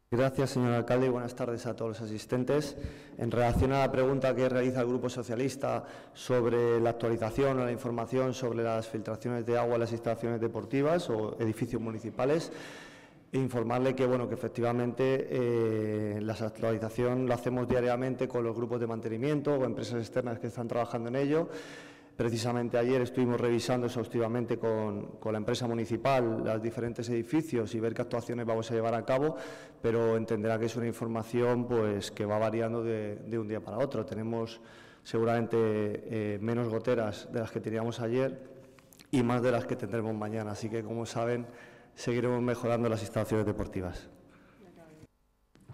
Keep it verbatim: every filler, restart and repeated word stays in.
Gracias, señor alcalde, y buenas tardes a todos los asistentes. En relación a la pregunta que realiza el Grupo Socialista sobre la actualización o la información sobre las filtraciones de agua en las instalaciones deportivas o edificios municipales, informarle que, bueno, que efectivamente eh, la actualización la hacemos diariamente con los grupos de mantenimiento o empresas externas que están trabajando en ello. Precisamente ayer estuvimos revisando exhaustivamente con, con la empresa municipal los diferentes edificios y ver qué actuaciones vamos a llevar a cabo, pero entenderá que es una información pues, que va variando de, de un día para otro. Tenemos seguramente eh, menos goteras de las que teníamos ayer y más de las que tendremos mañana, así que, como saben, seguiremos mejorando las instalaciones deportivas.